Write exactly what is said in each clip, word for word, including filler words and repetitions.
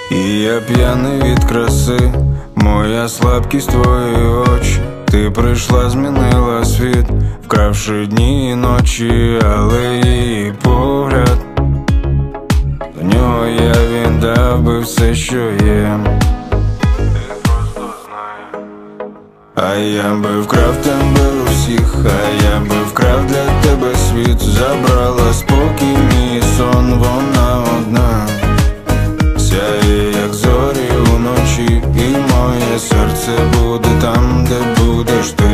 І я п'яний від краси, моя слабкість твої очі. Ти прийшла, змінила світ, вкравши дні і ночі, але її погляд, до нього я віддав би все, що є. Ти просто знай. А я би вкрав тебе усіх, а я би вкрав для тебе світ. Забрала спокій, мій сон, вона одна, сяє, як зорі уночі, і моє серце буде там, де будеш ти.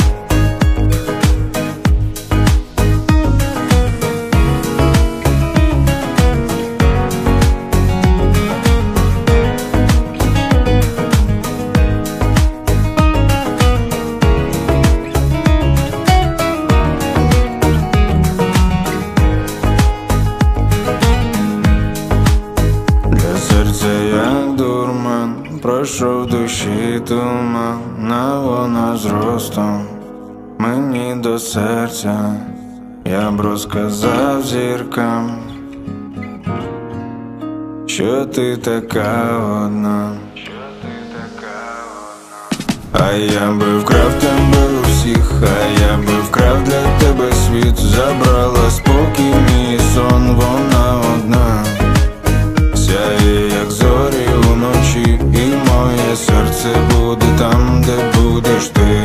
Серце як дурман, пройшов душі туман, а вона зростом мені до серця. Я б розказав зіркам, що ти така одна. А я би вкрав тебе усіх, а я би вкрав для тебе світ. Забрала спокій, мій сон, вона одна, сяє, як зорі уночі, і моє серце буде там, де будеш ти.